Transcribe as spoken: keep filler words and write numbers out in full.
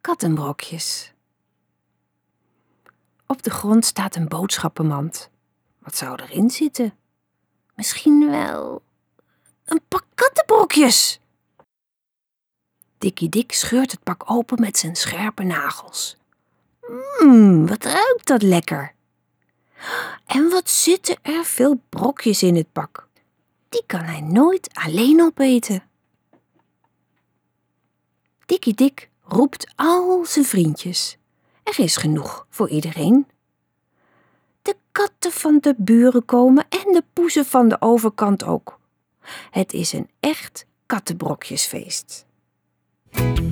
kattenbrokjes. Op de grond staat een boodschappenmand. Wat zou erin zitten? Misschien wel een pak kattenbrokjes. Dikkie Dik scheurt het pak open met zijn scherpe nagels. Mmm, wat ruikt dat lekker. En wat zitten er veel brokjes in het pak. Die kan hij nooit alleen opeten. Dikkie Dik roept al zijn vriendjes. Er is genoeg voor iedereen. De katten van de buren komen en de poezen van de overkant ook. Het is een echt kattenbrokjesfeest.